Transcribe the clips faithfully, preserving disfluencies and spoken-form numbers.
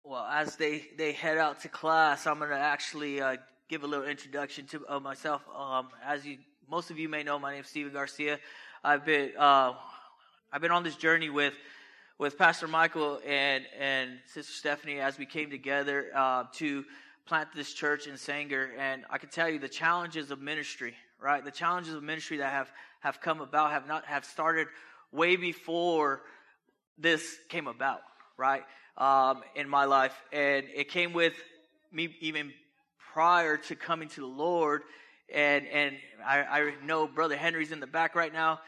Well, as they, they head out to class, I'm going to actually uh, give a little introduction to uh, myself. Um, as you, most of you may know, my name is Steven Garcia. I've been uh, I've been on this journey with with Pastor Michael and and Sister Stephanie as we came together uh, to plant this church in Sanger. And I can tell you the challenges of ministry, right? The challenges of ministry that have, have come about have not have started way before this came about, right? Um, in my life, and it came with me even prior to coming to the Lord, and and I, I know Brother Henry's in the back right now.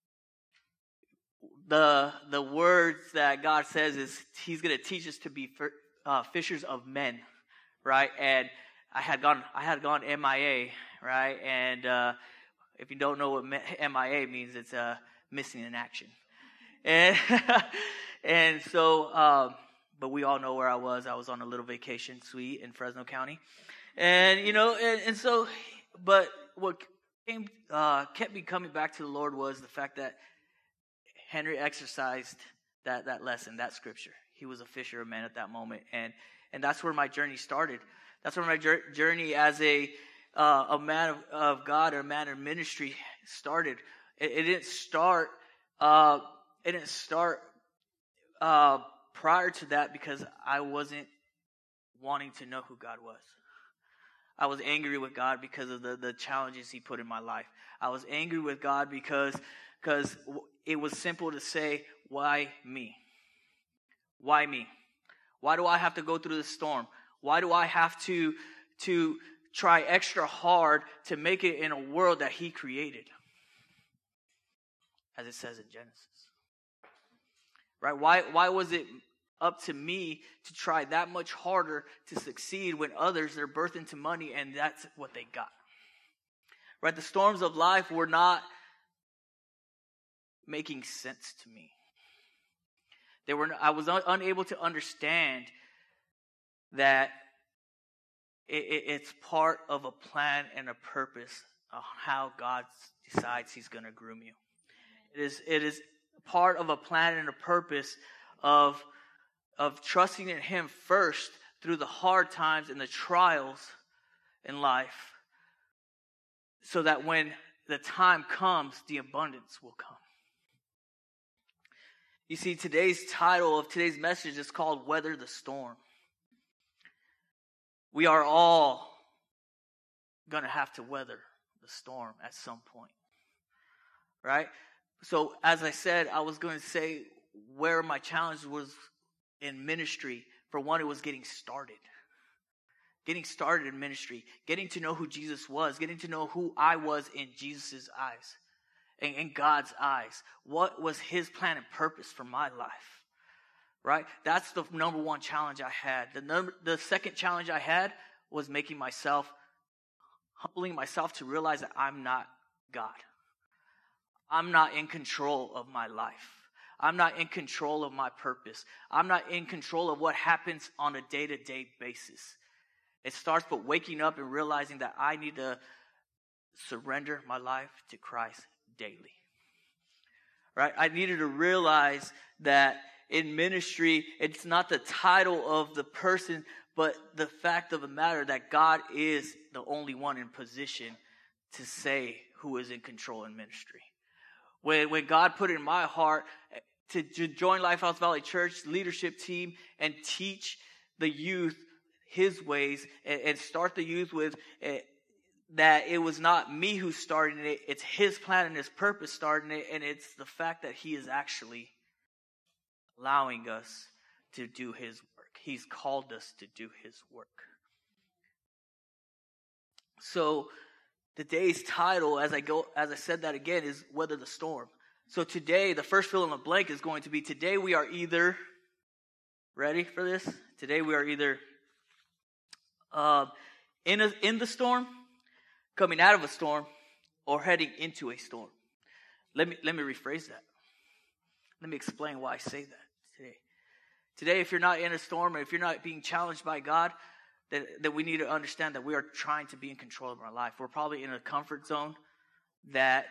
The the words that God says is He's going to teach us to be uh, fishers of men, right? And I had gone I had gone M I A, right? And uh, if you don't know what M I A means, it's uh, missing in action, and and so. Um, But we all know where I was. I was on a little vacation suite in Fresno County. And, you know, and, and so, but what came, uh, kept me coming back to the Lord was the fact that Henry exercised that, that lesson, that scripture. He was a fisher of men at that moment. And, and that's where my journey started. That's where my journey as a, uh, a man of, of God, or a man of ministry started. It, it didn't start, uh, it didn't start, uh, prior to that, because I wasn't wanting to know who God was. I was angry with God because of the, the challenges He put in my life. I was angry with God because, because it was simple to say, why me? Why me? Why do I have to go through the storm? Why do I have to, to try extra hard to make it in a world that He created? As it says in Genesis. Right? Why, why was it up to me to try that much harder to succeed when others, they're birthed into money and that's what they got? Right? The storms of life were not making sense to me. They were. I was un, unable to understand that it, it, it's part of a plan and a purpose of how God decides He's going to groom you. It is. It is part of a plan and a purpose of of trusting in Him first through the hard times and the trials in life, so that when the time comes, the abundance will come. You see, today's title of today's message is called Weather the Storm. We are all going to have to weather the storm at some point, right? So as I said, I was going to say where my challenge was in ministry. For one, it was getting started. Getting started in ministry. Getting to know who Jesus was. Getting to know who I was in Jesus' eyes. And in God's eyes. What was His plan and purpose for my life? Right? That's the number one challenge I had. The number, the second challenge I had was making myself, humbling myself to realize that I'm not God. I'm not in control of my life. I'm not in control of my purpose. I'm not in control of what happens on a day-to-day basis. It starts with waking up and realizing that I need to surrender my life to Christ daily. Right? I needed to realize that in ministry, it's not the title of the person, but the fact of the matter that God is the only one in position to say who is in control in ministry. When, when God put it in my heart to, to join Lifehouse Valley Church leadership team and teach the youth His ways, and, and start the youth with uh, that it was not me who started it, it's His plan and His purpose starting it, and it's the fact that He is actually allowing us to do His work. He's called us to do His work. So today's title, as I go, as I said that again, is Weather the Storm. So today, the first fill in the blank is going to be, today we are either, ready for this? Today we are either uh, in a, in the storm, coming out of a storm, or heading into a storm. Let me let me rephrase that. Let me explain why I say that today. Today, if you're not in a storm, or if you're not being challenged by God, that, that we need to understand that we are trying to be in control of our life. We're probably in a comfort zone that,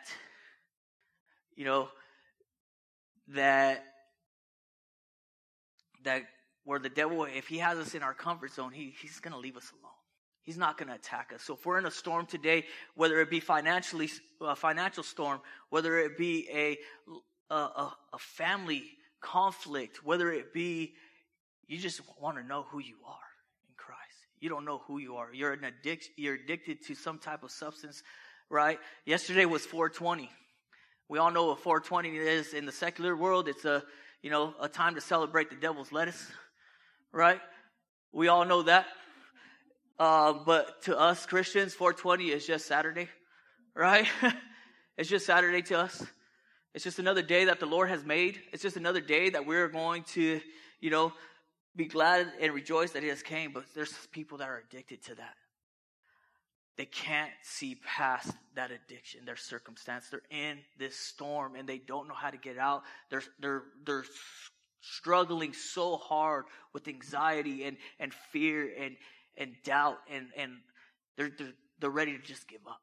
you know, that that where the devil, if he has us in our comfort zone, he, he's going to leave us alone. He's not going to attack us. So if we're in a storm today, whether it be financially, a financial storm, whether it be a, a, a, a family conflict, whether it be you just want to know who you are in Christ. You don't know who you are. You're an addict. You're addicted to some type of substance, right? Yesterday was four twenty. We all know what four twenty is in the secular world. It's a, you know, a time to celebrate the devil's lettuce, right? We all know that. Uh, but to us Christians, four twenty is just Saturday, right? It's just Saturday to us. It's just another day that the Lord has made. It's just another day that we're going to, you know, be glad and rejoice that He has came. But there's people that are addicted to that. They can't see past that addiction, their circumstance. They're in this storm and they don't know how to get out. They're they're they're struggling so hard with anxiety and, and fear and, and doubt, and, and they're, they're they're ready to just give up.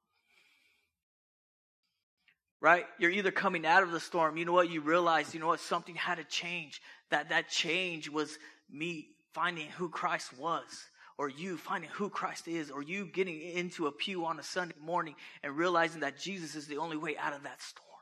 Right? You're either coming out of the storm, you know what, you realize, you know what, something had to change. That that change was me finding who Christ was. Or you finding who Christ is, or you getting into a pew on a Sunday morning and realizing that Jesus is the only way out of that storm.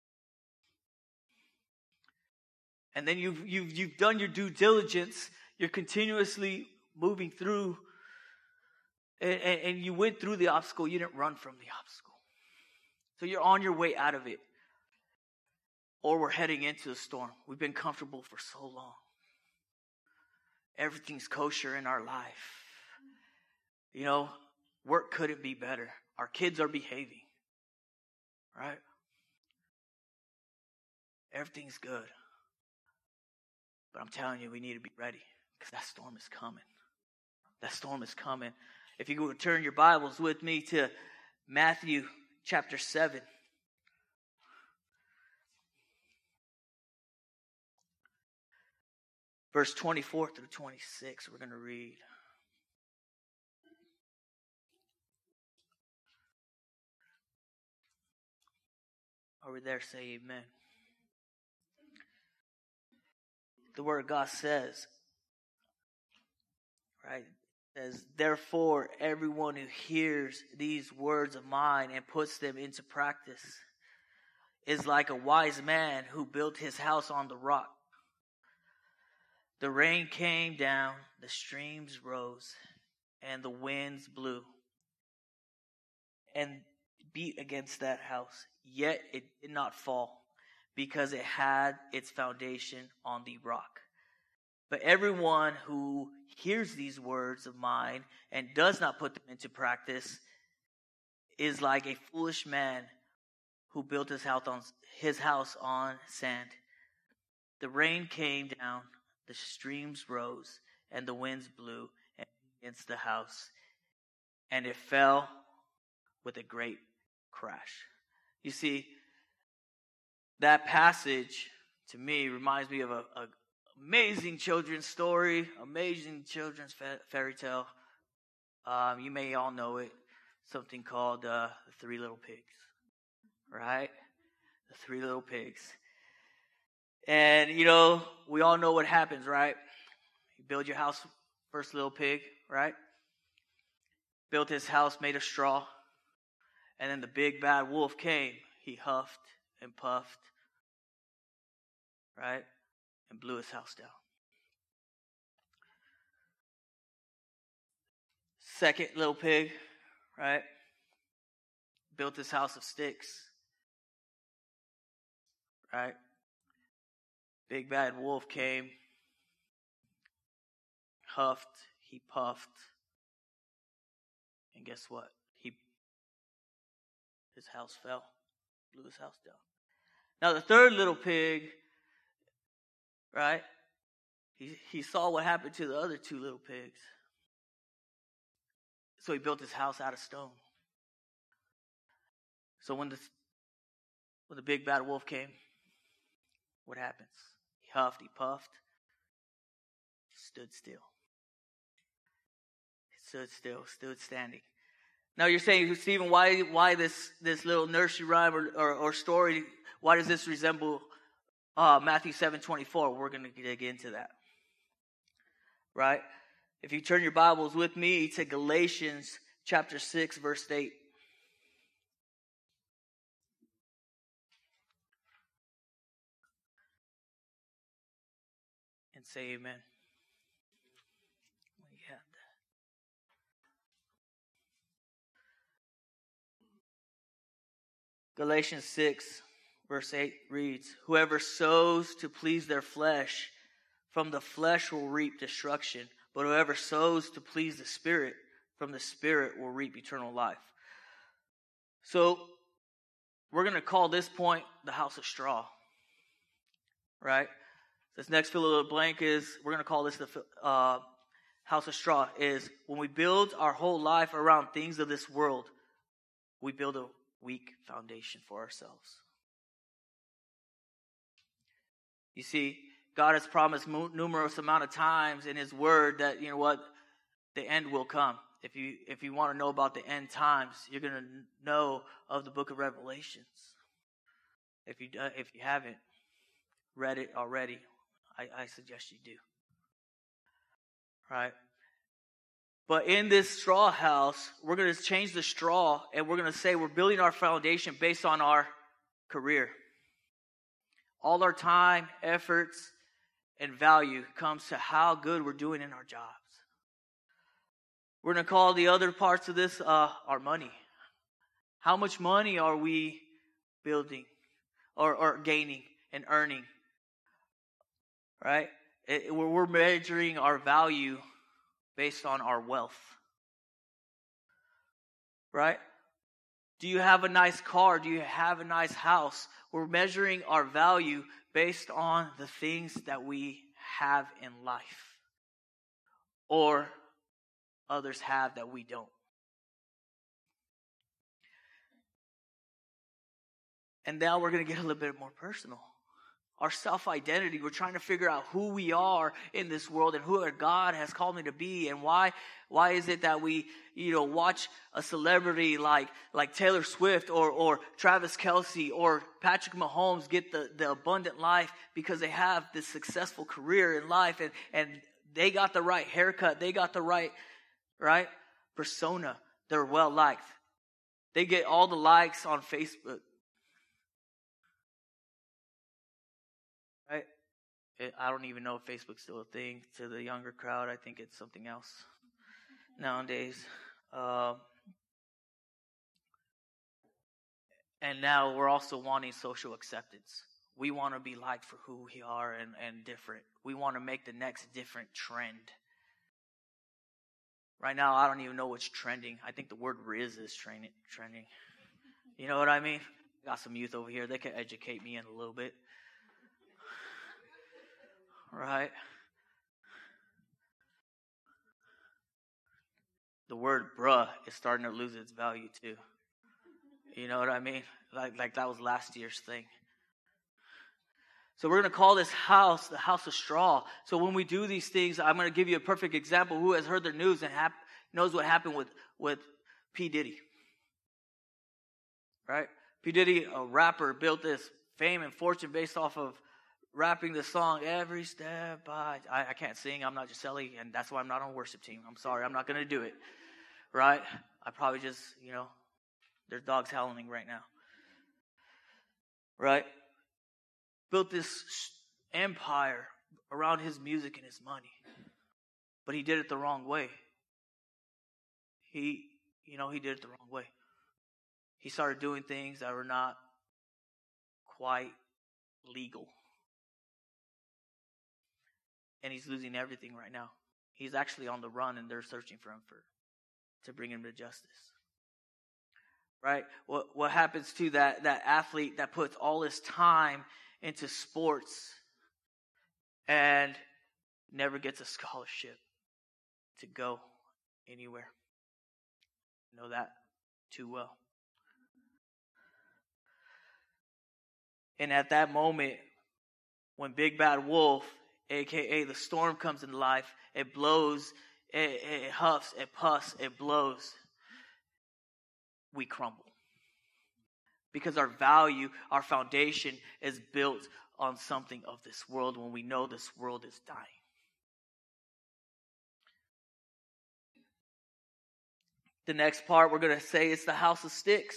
And then you've you've you've done your due diligence. You're continuously moving through, and, and, and you went through the obstacle. You didn't run from the obstacle. So you're on your way out of it. Or we're heading into the storm. We've been comfortable for so long. Everything's kosher in our life. You know, work couldn't be better. Our kids are behaving. Right? Everything's good. But I'm telling you, we need to be ready. Because that storm is coming. That storm is coming. If you go turn your Bibles with me to Matthew chapter seven. Verse twenty-four through twenty-six, we're going to read. Over there, say amen. The word of God says, right? It says, therefore, everyone who hears these words of mine and puts them into practice is like a wise man who built his house on the rock. The rain came down, the streams rose, and the winds blew and beat against that house. Yet it did not fall, because it had its foundation on the rock. But everyone who hears these words of mine and does not put them into practice is like a foolish man who built his house on, his house on sand. The rain came down, the streams rose, and the winds blew against the house, and it fell with a great crash. You see, that passage, to me, reminds me of a, a amazing children's story, amazing children's fa- fairy tale. Um, you may all know it, something called uh, The Three Little Pigs, right? The Three Little Pigs. And, you know, we all know what happens, right? You build your house, first little pig, right? Built his house made of straw. And then the big bad wolf came. He huffed and puffed, right? And blew his house down. Second little pig, right? Built his house of sticks, right? Big bad wolf came, huffed, he puffed, and guess what? He, his house fell, blew his house down. Now the third little pig, right? He he saw what happened to the other two little pigs. So he built his house out of stone. So when the when the big bad wolf came, what happens? He huffed, he puffed, stood still. He stood still, stood standing. Now you're saying, Stephen, why why this, this little nursery rhyme or, or, or story, why does this resemble uh, Matthew seven twenty-four? We're going to dig into that. right? If you turn your Bibles with me to Galatians chapter six, verse eight. And say amen. Yeah. Galatians six, verse eight reads, "Whoever sows to please their flesh, from the flesh will reap destruction. But whoever sows to please the Spirit, from the Spirit will reap eternal life." So, we're going to call this point the house of straw. Right? This next fill in the blank is, we're going to call this the uh, house of straw, is when we build our whole life around things of this world, we build a weak foundation for ourselves. You see, God has promised mo- numerous amount of times in His Word that, you know what, the end will come. If you if you want to know about the end times, you're going to know of the book of Revelations. If you uh, if you haven't read it already, I, I suggest you do. Right? But in this straw house, we're going to change the straw, and we're going to say we're building our foundation based on our career. All our time, efforts, and value comes to how good we're doing in our jobs. We're going to call the other parts of this uh, our money. How much money are we building or, or gaining and earning? Right? It, we're measuring our value based on our wealth. Right? Do you have a nice car? Do you have a nice house? We're measuring our value based on the things that we have in life, or others have that we don't. And now we're going to get a little bit more personal. Our self-identity, we're trying to figure out who we are in this world and who God has called me to be, and why why is it that we, you know, watch a celebrity like like Taylor Swift or or Travis Kelce or Patrick Mahomes get the, the abundant life because they have this successful career in life, and, and they got the right haircut, they got the right, right persona, they're well liked. They get all the likes on Facebook. Right? It, I don't even know if Facebook's still a thing to the younger crowd. I think it's something else nowadays. Uh, and now we're also wanting social acceptance. We want to be liked for who we are and, and different. We want to make the next different trend. Right now, I don't even know what's trending. I think the word Riz is trending. trending. You know what I mean? Got some youth over here. They can educate me in a little bit. Right? The word bruh is starting to lose its value too. You know what I mean? Like like that was last year's thing. So we're going to call this house the house of straw. So when we do these things, I'm going to give you a perfect example. Who has heard the news and hap- knows what happened with, with P. Diddy? Right? P. Diddy, a rapper, built this fame and fortune based off of rapping the song "Every Step By." I, I can't sing. I'm not Gisele, and that's why I'm not on worship team. I'm sorry. I'm not going to do it. Right? I probably just, you know, there's dogs howling right now. Right? Built this empire around his music and his money, but he did it the wrong way. He, you know, he did it the wrong way. He started doing things that were not quite legal. And he's losing everything right now. He's actually on the run, and they're searching for him for to bring him to justice. Right? What what happens to that, that athlete that puts all his time into sports and never gets a scholarship to go anywhere? I know that too well. And at that moment, when Big Bad Wolf, a k a the storm, comes in life, it blows, it, it huffs, it puffs, it blows. We crumble. Because our value, our foundation is built on something of this world when we know this world is dying. The next part we're going to say it's the house of sticks.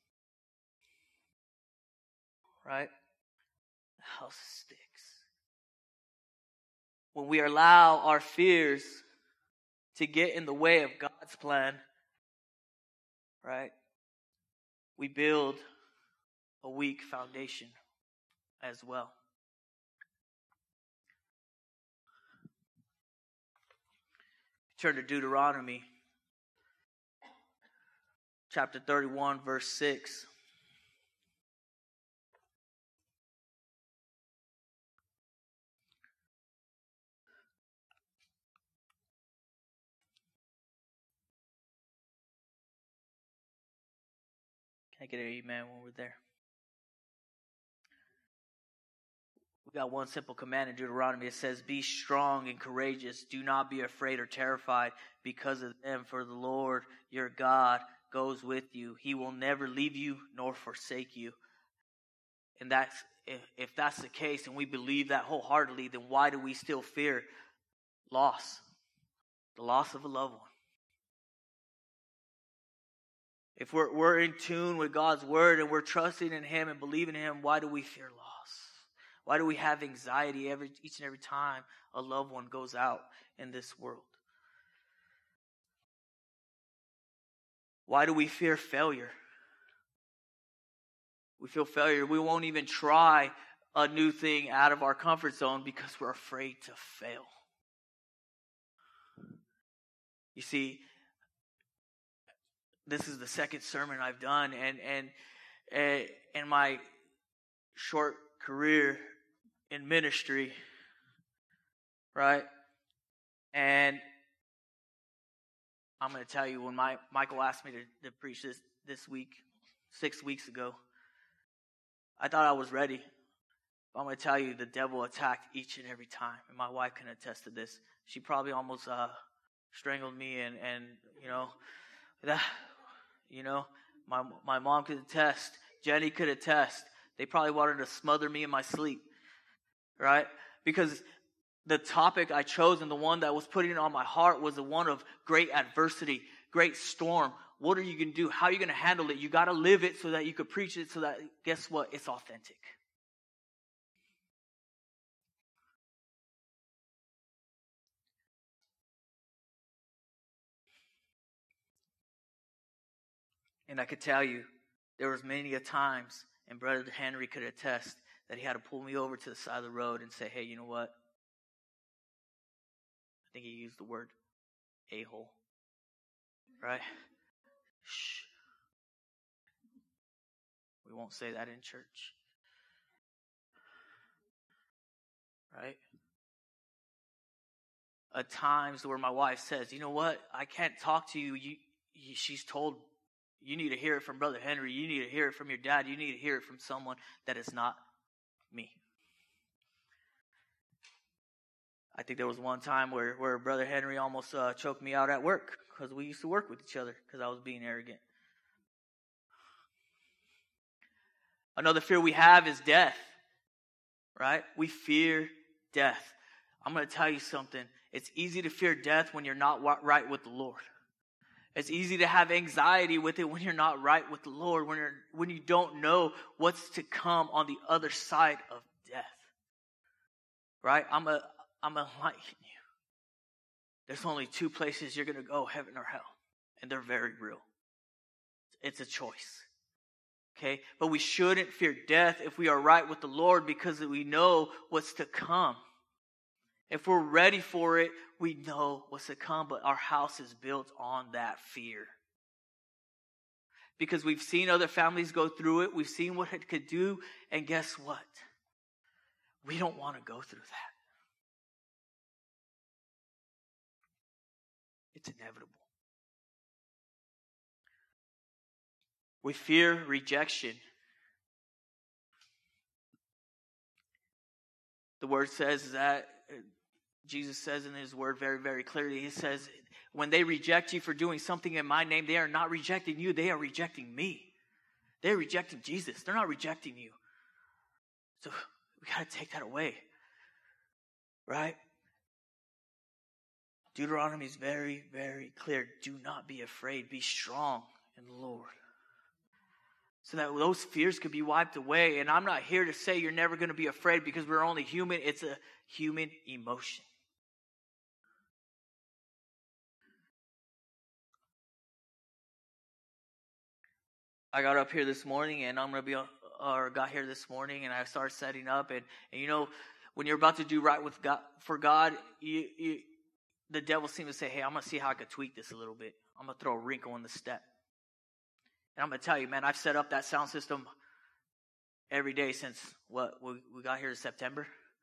Right? The house of sticks. When we allow our fears to get in the way of God's plan, right? We build a weak foundation as well. Turn to Deuteronomy chapter thirty-one, verse six. Can I get an amen when we're there? We got one simple command in Deuteronomy. It says, be strong and courageous. Do not be afraid or terrified because of them, for the Lord your God goes with you. He will never leave you nor forsake you. And that's if, if that's the case and we believe that wholeheartedly, then why do we still fear loss? The loss of a loved one. If we're, we're in tune with God's word and we're trusting in Him and believing in Him, why do we fear loss? Why do we have anxiety every each and every time a loved one goes out in this world? Why do we fear failure? We feel failure. We won't even try a new thing out of our comfort zone because we're afraid to fail. You see, this is the second sermon I've done, and and, and in my short career in ministry, right? And I'm going to tell you, when my Michael asked me to, to preach this this week, six weeks ago, I thought I was ready. But I'm going to tell you, the devil attacked each and every time, and my wife can attest to this. She probably almost uh, strangled me, and and you know that. You know, my my mom could attest. Jenny could attest. They probably wanted to smother me in my sleep, right? Because the topic I chose and the one that was putting it on my heart was the one of great adversity, great storm. What are you going to do? How are you going to handle it? You got to live it so that you could preach it so that, guess what? It's authentic. And I could tell you, there was many a times, and Brother Henry could attest, that he had to pull me over to the side of the road and say, hey, you know what? I think he used the word a-hole. Right? Shh. We won't say that in church. Right? At times where my wife says, you know what? I can't talk to you. You, you she's told, you need to hear it from Brother Henry. You need to hear it from your dad. You need to hear it from someone that is not me. I think there was one time where, where Brother Henry almost uh, choked me out at work because we used to work with each other because I was being arrogant. Another fear we have is death, right? We fear death. I'm going to tell you something. It's easy to fear death when you're not right with the Lord. It's easy to have anxiety with it when you're not right with the Lord, when you're when you don't know what's to come on the other side of death. Right? I'm a I'm enlightening you. There's only two places you're going to go, heaven or hell, and they're very real. It's a choice. Okay? But we shouldn't fear death if we are right with the Lord because we know what's to come. If we're ready for it, we know what's to come, but our house is built on that fear. Because we've seen other families go through it, we've seen what it could do, and guess what? We don't want to go through that. It's inevitable. We fear rejection. The word says that, Jesus says in His word very, very clearly, He says, when they reject you for doing something in my name, they are not rejecting you, they are rejecting me. They're rejecting Jesus. They're not rejecting you. So we got to take that away. Right? Deuteronomy is very, very clear. Do not be afraid. Be strong in the Lord. So that those fears could be wiped away. And I'm not here to say you're never going to be afraid because we're only human. It's a human emotion. I got up here this morning and I'm going to be, or got here this morning and I started setting up. And, and you know, when you're about to do right with God, for God, you, you, the devil seems to say, hey, I'm going to see how I could tweak this a little bit. I'm going to throw a wrinkle in the step. And I'm going to tell you, man, I've set up that sound system every day since, what, we, we got here in September.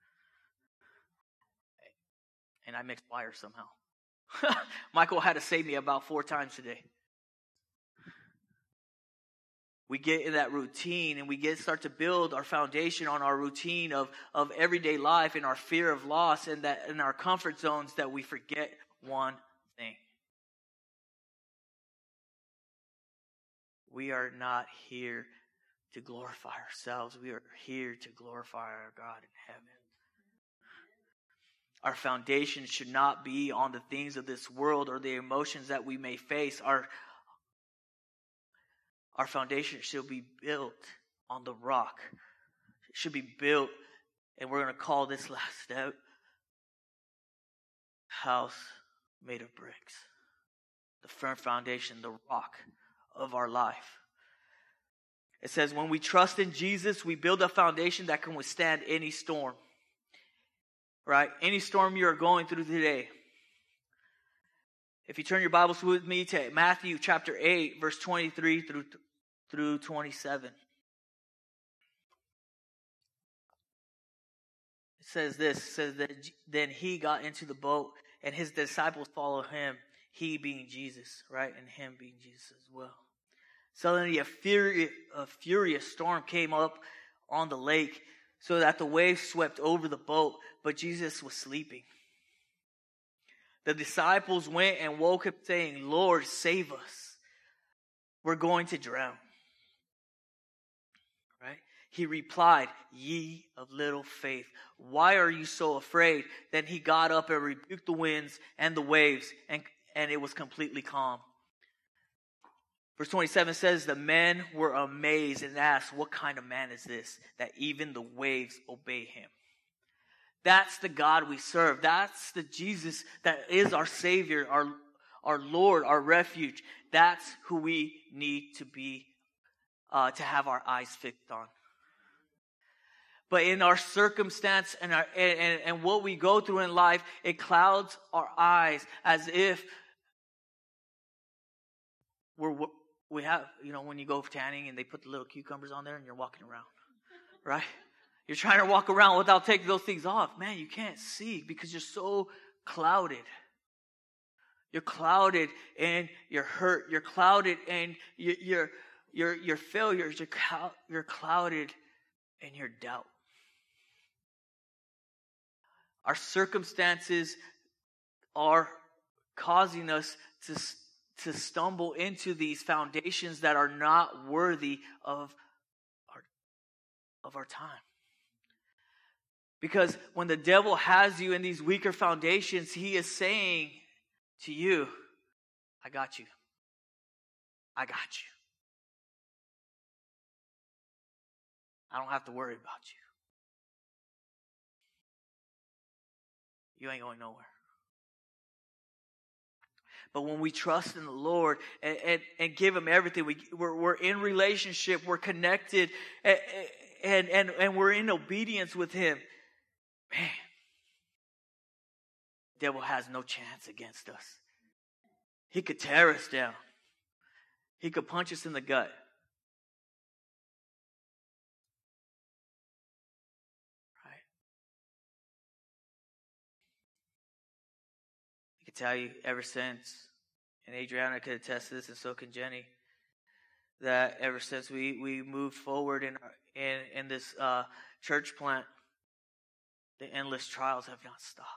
And I mixed wires somehow. Michael had to save me about four times today. We get in that routine and we get start to build our foundation on our routine of, of everyday life and our fear of loss and that in our comfort zones that we forget one thing. We are not here to glorify ourselves. We are here to glorify our God in heaven. Our foundation should not be on the things of this world or the emotions that we may face. Our Our foundation should be built on the rock. It should be built, and we're going to call this last step, house made of bricks. The firm foundation, the rock of our life. It says when we trust in Jesus, we build a foundation that can withstand any storm. Right? Any storm you are going through today. If you turn your Bibles with me to Matthew chapter eight, verse twenty-three through through twenty-seven. It says this, it says that then he got into the boat and his disciples followed him, he being Jesus, right? And him being Jesus as well. Suddenly a furious, a furious storm came up on the lake so that the waves swept over the boat, but Jesus was sleeping. The disciples went and woke him saying, Lord, save us. We're going to drown. Right? He replied, ye of little faith, why are you so afraid? Then he got up and rebuked the winds and the waves, and, and it was completely calm. Verse twenty-seven says, the men were amazed and asked, what kind of man is this, that even the waves obey him? That's the God we serve. That's the Jesus that is our Savior, our, our Lord, our refuge. That's who we need to be, uh, to have our eyes fixed on. But in our circumstance and, our, and, and, and what we go through in life, it clouds our eyes as if we're, we have, you know, when you go tanning and they put the little cucumbers on there and you're walking around, right? You're trying to walk around without taking those things off. Man, you can't see because you're so clouded. You're clouded and you're hurt. You're clouded and you're, you're, you're, you're failures. You're, you're clouded in your doubt. Our circumstances are causing us to, to stumble into these foundations that are not worthy of our, of our time. Because when the devil has you in these weaker foundations, he is saying to you, I got you. I got you. I don't have to worry about you. You ain't going nowhere. But when we trust in the Lord and, and, and give him everything, we, we're, we're in relationship, we're connected, and, and, and, and we're in obedience with him. Man, the devil has no chance against us. He could tear us down. He could punch us in the gut. Right? I can tell you ever since, and Adriana could attest to this, and so can Jenny, that ever since we, we moved forward in, our, in, in this uh, church plant, the endless trials have not stopped.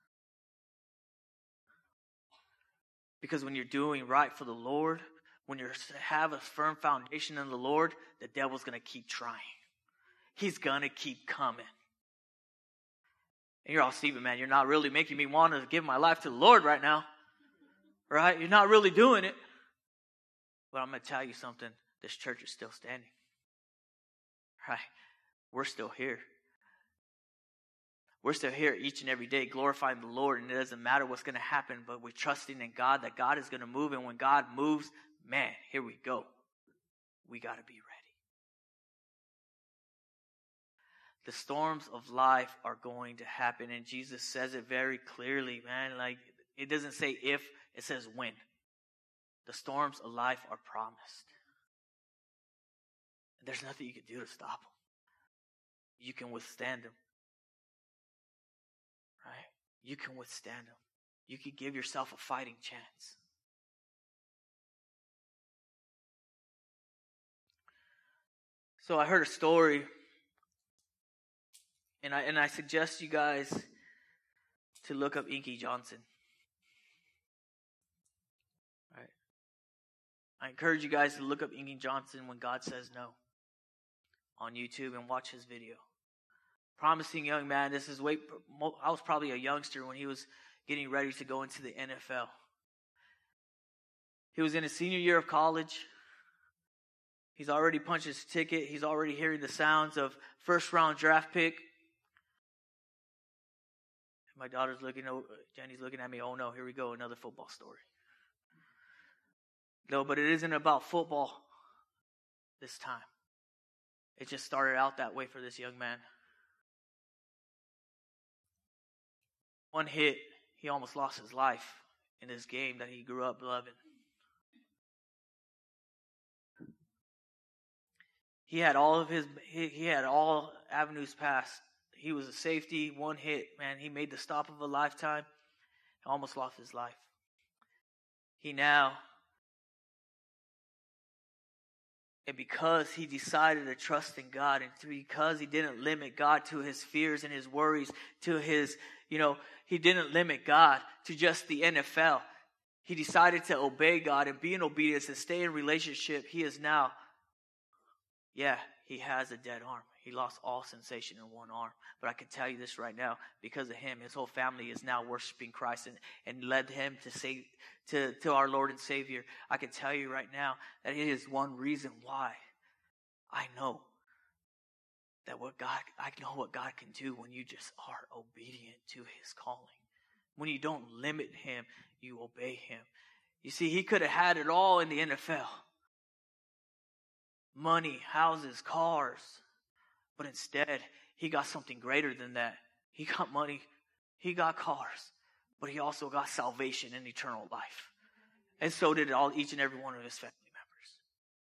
Because when you're doing right for the Lord, when you have a firm foundation in the Lord, the devil's going to keep trying. He's going to keep coming. And you're all, Stephen, man, you're not really making me want to give my life to the Lord right now. Right? You're not really doing it. But I'm going to tell you something. This church is still standing. Right? We're still here. We're still here each and every day glorifying the Lord, and it doesn't matter what's going to happen, but we're trusting in God that God is going to move, and when God moves, man, here we go. We got to be ready. The storms of life are going to happen, and Jesus says it very clearly, man. Like, it doesn't say if, it says when. The storms of life are promised. And there's nothing you can do to stop them. You can withstand them. Right? You can withstand them. You can give yourself a fighting chance. So I heard a story, and I and I suggest you guys to look up Inky Johnson. Right? I encourage you guys to look up Inky Johnson when God says no on YouTube and watch his video. Promising young man. This is way. I was probably a youngster when he was getting ready to go into the N F L. He was in his senior year of college. He's already punched his ticket. He's already hearing the sounds of first round draft pick. My daughter's looking. Jenny's looking at me. Oh no, here we go, another football story. No, but it isn't about football this time. It just started out that way for this young man. One hit, he almost lost his life in this game that he grew up loving. He had all of his, he, he had all avenues passed. He was a safety, one hit, man. He made the stop of a lifetime. Almost lost his life. He now, and because he decided to trust in God, and because he didn't limit God to his fears and his worries, to his, you know, he didn't limit God to just the N F L. He decided to obey God and be in obedience and stay in relationship. He is now, yeah, he has a dead arm. He lost all sensation in one arm. But I can tell you this right now, because of him, his whole family is now worshiping Christ and, and led him to say to, to our Lord and Savior. I can tell you right now that it is one reason why I know that what God, I know what God can do when you just are obedient to his calling. When you don't limit him, you obey him. You see, he could have had it all in the N F L. Money, houses, cars. But instead, he got something greater than that. He got money, he got cars, but he also got salvation and eternal life. And so did all each and every one of his family members.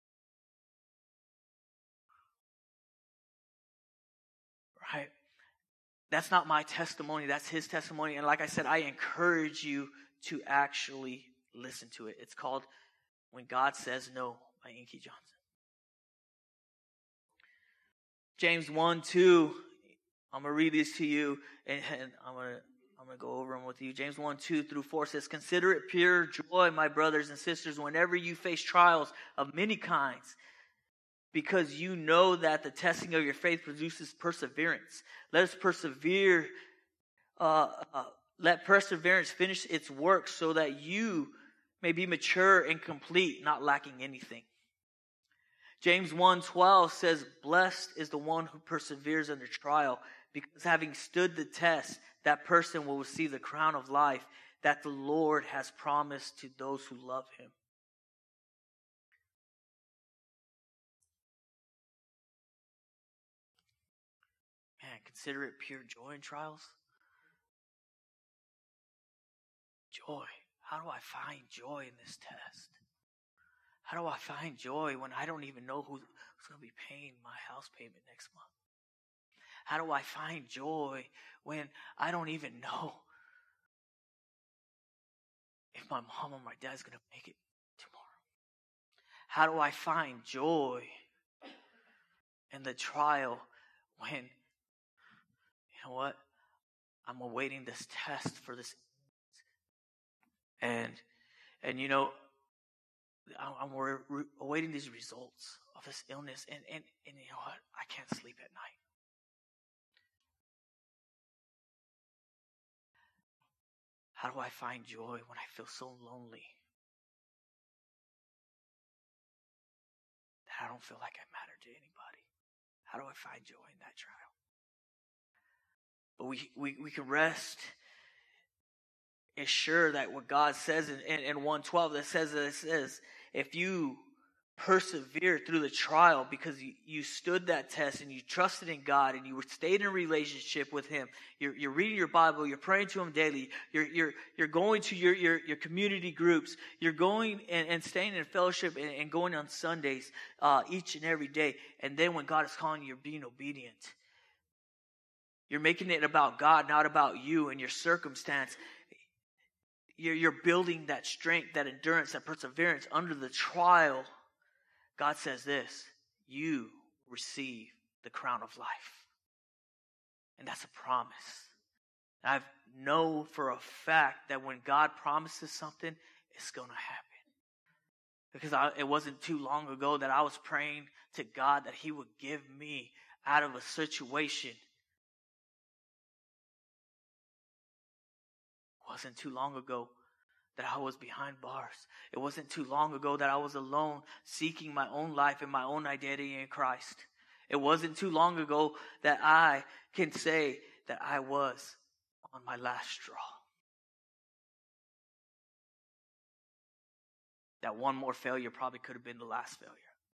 Right? That's not my testimony, that's his testimony. And like I said, I encourage you to actually listen to it. It's called When God Says No by Inky Johnson. James one two, I'm going to read these to you, and, and I'm going to I'm going to go over them with you. James one two through four says, "Consider it pure joy, my brothers and sisters, whenever you face trials of many kinds, because you know that the testing of your faith produces perseverance. Let us persevere, uh, uh, let perseverance finish its work so that you may be mature and complete, not lacking anything." James one twelve says, "Blessed is the one who perseveres under trial, because having stood the test, that person will receive the crown of life that the Lord has promised to those who love him." Man, consider it pure joy in trials. Joy. How do I find joy in this test? How do I find joy when I don't even know who's going to be paying my house payment next month? How do I find joy when I don't even know if my mom or my dad's going to make it tomorrow? How do I find joy in the trial when, you know what, I'm awaiting this test for this, and and you know, I'm awaiting these results of this illness, and, and, and you know what? I can't sleep at night. How do I find joy when I feel so lonely that I don't feel like I matter to anybody? How do I find joy in that trial? But we, we, we can rest and sure that what God says in, in, in one twelve, that says that it says, if you persevere through the trial because you, you stood that test and you trusted in God and you stayed in a relationship with Him, you're, you're reading your Bible, you're praying to Him daily, you're, you're, you're going to your, your, your community groups, you're going and, and staying in fellowship and, and going on Sundays uh, each and every day. And then when God is calling you, you're being obedient. You're making it about God, not about you and your circumstance. You're, you're building that strength, that endurance, that perseverance under the trial. God says this, you receive the crown of life. And that's a promise. I know for a fact that when God promises something, it's going to happen. Because I, it wasn't too long ago that I was praying to God that He would give me out of a situation. It wasn't too long ago that I was behind bars. It wasn't too long ago that I was alone, seeking my own life and my own identity in Christ. It wasn't too long ago that I can say that I was on my last straw. That one more failure probably could have been the last failure.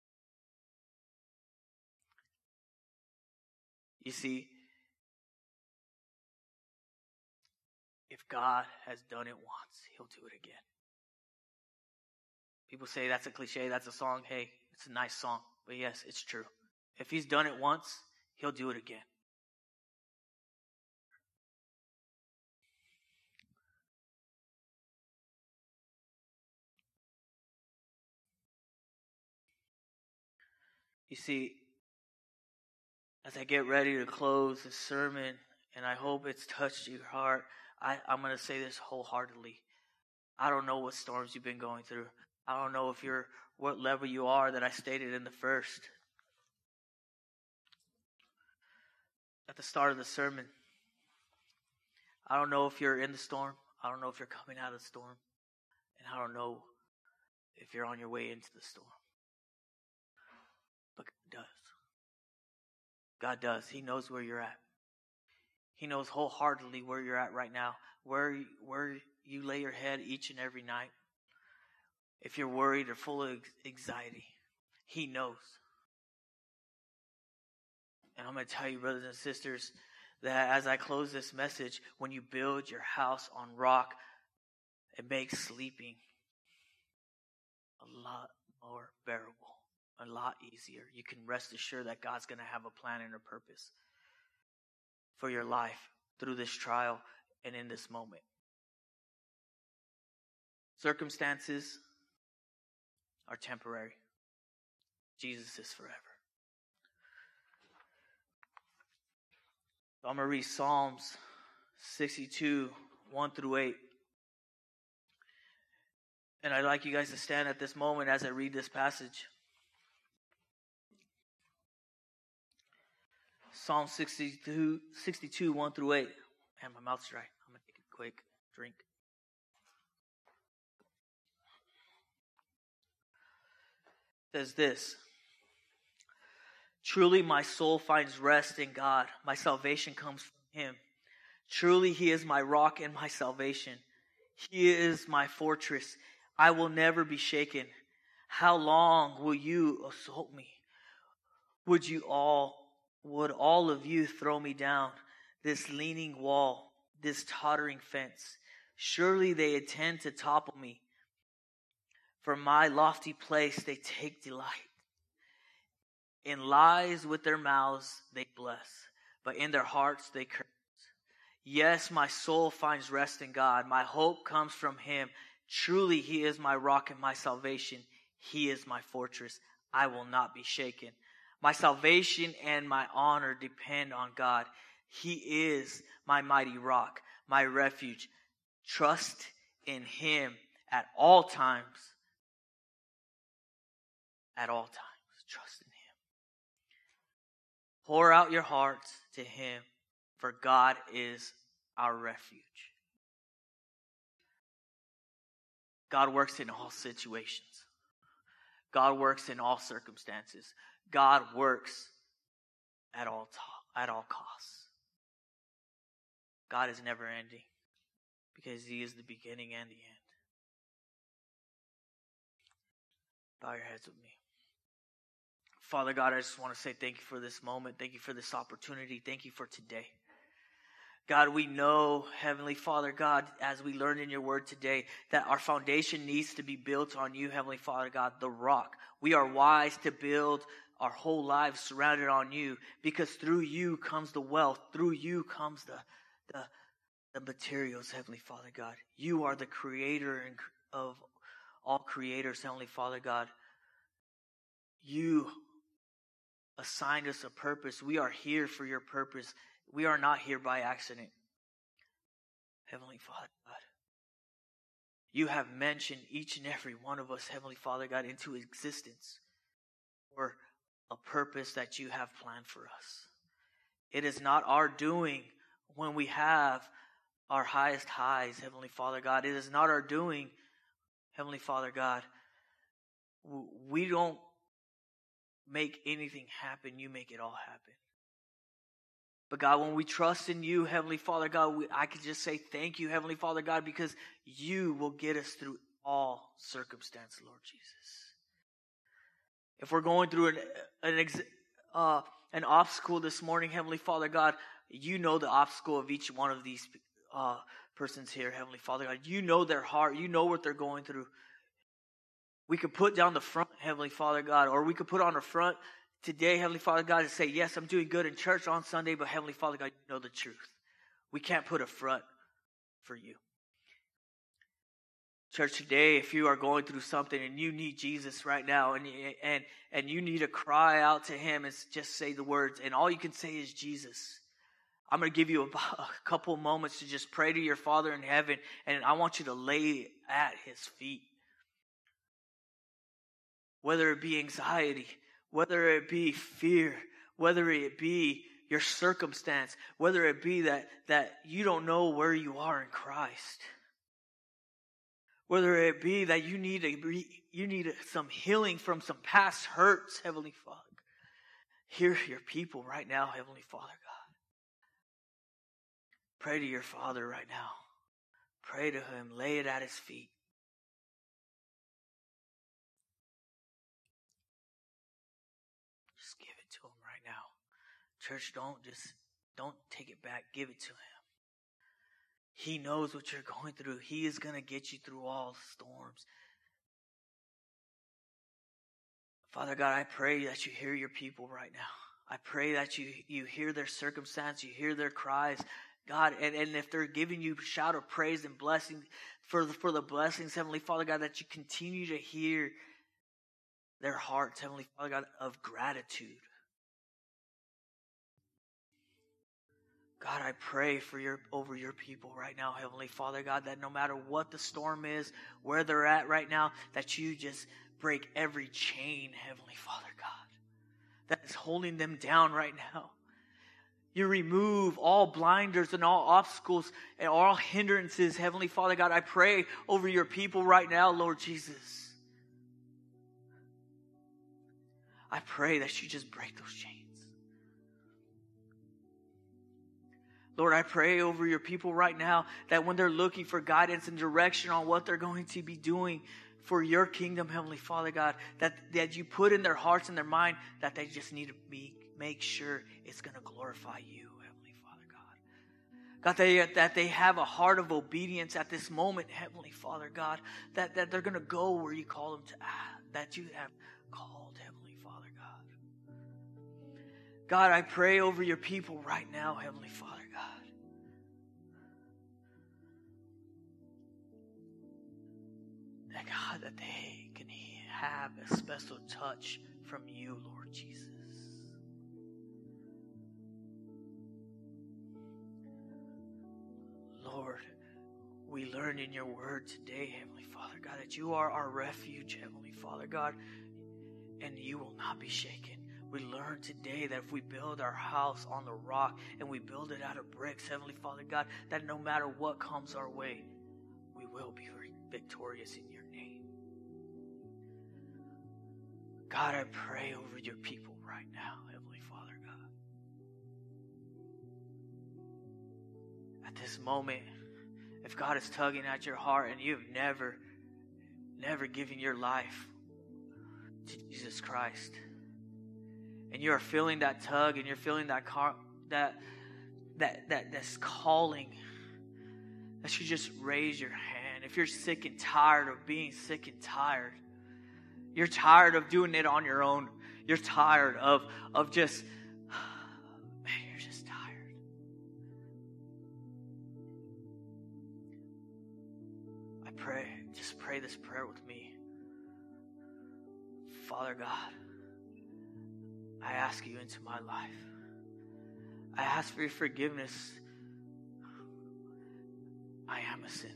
You see, if God has done it once, He'll do it again. People say that's a cliche, that's a song. Hey, it's a nice song. But yes, it's true. If He's done it once, He'll do it again. You see, as I get ready to close this sermon, and I hope it's touched your heart, I, I'm going to say this wholeheartedly. I don't know what storms you've been going through. I don't know if you're what level you are that I stated in the first. At the start of the sermon. I don't know if you're in the storm. I don't know if you're coming out of the storm. And I don't know if you're on your way into the storm. But God does. God does. He knows where you're at. He knows wholeheartedly where you're at right now. Where, where you lay your head each and every night. If you're worried or full of anxiety, He knows. And I'm going to tell you, brothers and sisters, that as I close this message, when you build your house on rock, it makes sleeping a lot more bearable, a lot easier. You can rest assured that God's going to have a plan and a purpose for your life through this trial and in this moment. Circumstances are temporary. Jesus is forever. I'm going to read Psalms sixty-two, one through eight. And I'd like you guys to stand at this moment as I read this passage. Psalm sixty-two, sixty-two, one through eight. And my mouth's dry. I'm going to take a quick drink. It says this. Truly my soul finds rest in God. My salvation comes from Him. Truly He is my rock and my salvation. He is my fortress. I will never be shaken. How long will you assault me? Would you all, would all of you throw me down? This leaning wall, this tottering fence. Surely they intend to topple me. From my lofty place they take delight. In lies with their mouths they bless, but in their hearts they curse. Yes, my soul finds rest in God. My hope comes from Him. Truly He is my rock and my salvation. He is my fortress. I will not be shaken. My salvation and my honor depend on God. He is my mighty rock, my refuge. Trust in Him at all times. At all times. Trust in Him. Pour out your hearts to Him, for God is our refuge. God works in all situations. God works in all circumstances. God works at all to- at all costs. God is never ending because He is the beginning and the end. Bow your heads with me. Father God, I just want to say thank you for this moment. Thank you for this opportunity. Thank you for today. God, we know, Heavenly Father God, as we learned in your word today, that our foundation needs to be built on you, Heavenly Father God, the rock. We are wise to build our whole lives surrounded on you, because through you comes the wealth. Through you comes the, the, the materials, Heavenly Father God. You are the creator of all creators, Heavenly Father God. You assigned us a purpose. We are here for your purpose. We are not here by accident. Heavenly Father God, you have mentioned each and every one of us, Heavenly Father God, into existence for a purpose that you have planned for us. It is not our doing when we have our highest highs, Heavenly Father God. It is not our doing, Heavenly Father God. We don't make anything happen. You make it all happen. But God, when we trust in you, Heavenly Father God, we, I can just say thank you, Heavenly Father God, because you will get us through all circumstance, Lord Jesus. If we're going through an an, ex, uh, an obstacle this morning, Heavenly Father God, you know the obstacle of each one of these uh, persons here, Heavenly Father God. You know their heart. You know what they're going through. We could put down the front, Heavenly Father God, or we could put on the front today, Heavenly Father God, and say, yes, I'm doing good in church on Sunday, but Heavenly Father God, you know the truth. We can't put a front for you. Church, today, if you are going through something and you need Jesus right now, and and and you need to cry out to Him and just say the words, and all you can say is Jesus. I'm going to give you a, a couple moments to just pray to your Father in heaven, and I want you to lay at His feet. Whether it be anxiety, whether it be fear, whether it be your circumstance, whether it be that, that you don't know where you are in Christ. Whether it be that you need a, you need some healing from some past hurts, Heavenly Father. Hear your people right now, Heavenly Father God. Pray to your Father right now. Pray to Him. Lay it at His feet. Just give it to Him right now. Church, don't just, don't take it back. Give it to Him. He knows what you're going through. He is going to get you through all storms. Father God, I pray that you hear your people right now. I pray that you, you hear their circumstance, you hear their cries. God, and, and if they're giving you a shout of praise and blessing for the, for the blessings, Heavenly Father God, that you continue to hear their hearts, Heavenly Father God, of gratitude. God, I pray for your over your people right now, Heavenly Father God, that no matter what the storm is, where they're at right now, that you just break every chain, Heavenly Father God, that is holding them down right now. You remove all blinders and all obstacles and all hindrances, Heavenly Father God. I pray over your people right now, Lord Jesus. I pray that you just break those chains. Lord, I pray over your people right now that when they're looking for guidance and direction on what they're going to be doing for your kingdom, Heavenly Father God, that, that you put in their hearts and their mind that they just need to be, make sure it's going to glorify you, Heavenly Father God. God, they, that they have a heart of obedience at this moment, Heavenly Father God, that, that they're going to go where you call them to, ah, that you have called, Heavenly Father God. God, I pray over your people right now, Heavenly Father God. That God, that they can have a special touch from you, Lord Jesus. Lord, we learned in your word today, Heavenly Father God, that you are our refuge, Heavenly Father God, and you will not be shaken. We learned today that if we build our house on the rock and we build it out of bricks, Heavenly Father God, that no matter what comes our way, we will be victorious in your name. God, I pray over your people right now, Heavenly Father God. At this moment, if God is tugging at your heart and you've never, never given your life to Jesus Christ, and you are feeling that tug and you're feeling that car, that that that that's calling, that you just raise your hand. If you're sick and tired of being sick and tired, you're tired of doing it on your own. You're tired of of just, man, you're just tired. I pray, just pray this prayer with me. Father God, I ask you into my life. I ask for your forgiveness. I am a sinner.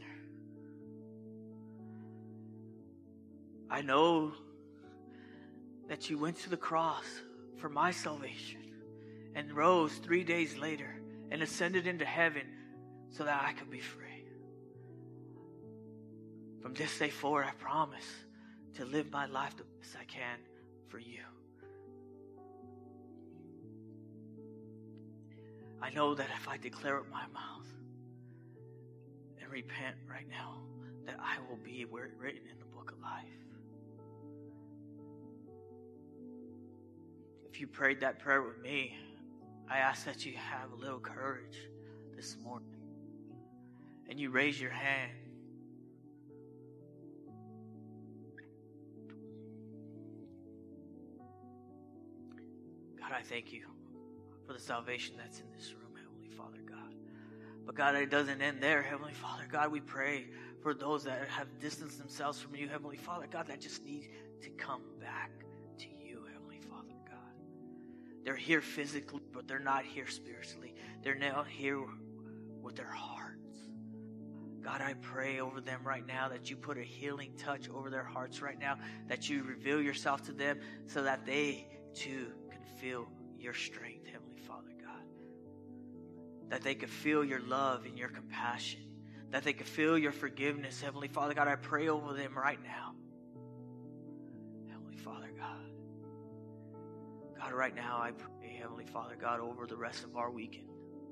I know that you went to the cross for my salvation and rose three days later and ascended into heaven so that I could be free. From this day forward, I promise to live my life the best I can for you. I know that if I declare with my mouth and repent right now, that I will be written in the book of life. If you prayed that prayer with me, I ask that you have a little courage this morning and you raise your hand. God, I thank you for the salvation that's in this room, Heavenly Father God. But God, it doesn't end there, Heavenly Father God. We pray for those that have distanced themselves from you, Heavenly Father God, that just need to come back to you, Heavenly Father God. They're here physically, but they're not here spiritually. They're not here with their hearts. God, I pray over them right now that you put a healing touch over their hearts right now, that you reveal yourself to them so that they too can feel your strength, Heavenly Father God. That they could feel your love and your compassion. That they could feel your forgiveness, Heavenly Father God. I pray over them right now, Heavenly Father God. God, right now I pray, Heavenly Father God, over the rest of our weekend.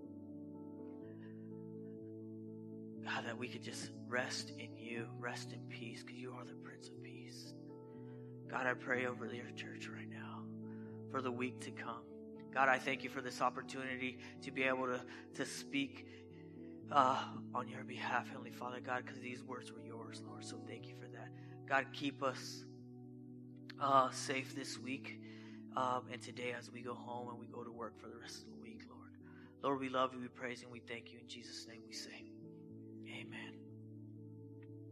God, that we could just rest in you, rest in peace, because you are the Prince of Peace. God, I pray over your church right now for the week to come. God, I thank you for this opportunity to be able to, to speak uh, on your behalf, Heavenly Father God, because these words were yours, Lord. So thank you for that. God, keep us uh, safe this week um, and today as we go home and we go to work for the rest of the week, Lord. Lord, we love you, we praise you, and we thank you. In Jesus' name we say, amen.